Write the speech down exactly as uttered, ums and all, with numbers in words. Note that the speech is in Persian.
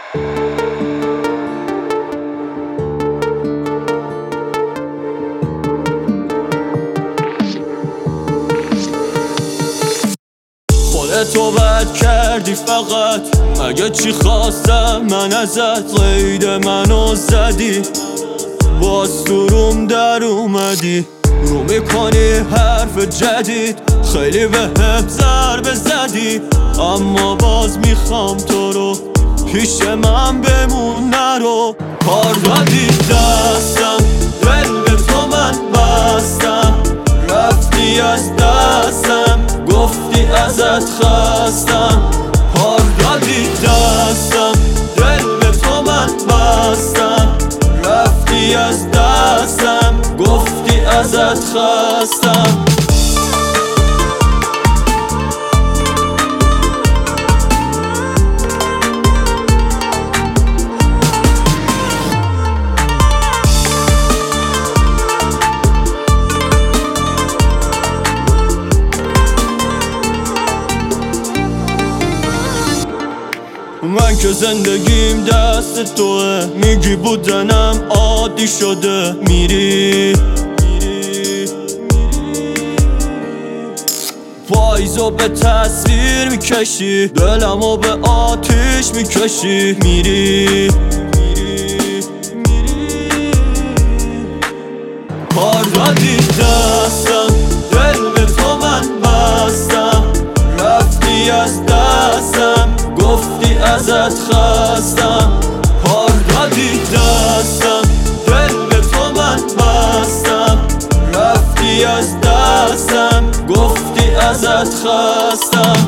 خودتو بد کردی فقط، مگه چی خواستم من ازت؟ قید منو زدی، باز تو روم در اومدی، رو میکنی حرف جدید، خیلی بهم ضربه زدی، اما باز میخوام تو رو پیش من بمون نرو. کار دادی دستم، دل به تو من بستم، رفتی از دستم، گفتی ازت خستم. کار دادی دستم، دل به تو من بستم، رفتی از دستم، گفتی ازت خستم. من که زندگیم دست توه، میگی بودنم عادی شده، میری پاییزو به تصویر میکشی، دلمو به آتیش میکشی، میری کار دادی دستم، دل به تو من بستم، رفتی از دستم، گفتی ازت خستم. کار دادی دستم، دل به تو من بستم، رفتی از دستم، گفتی ازت خستم.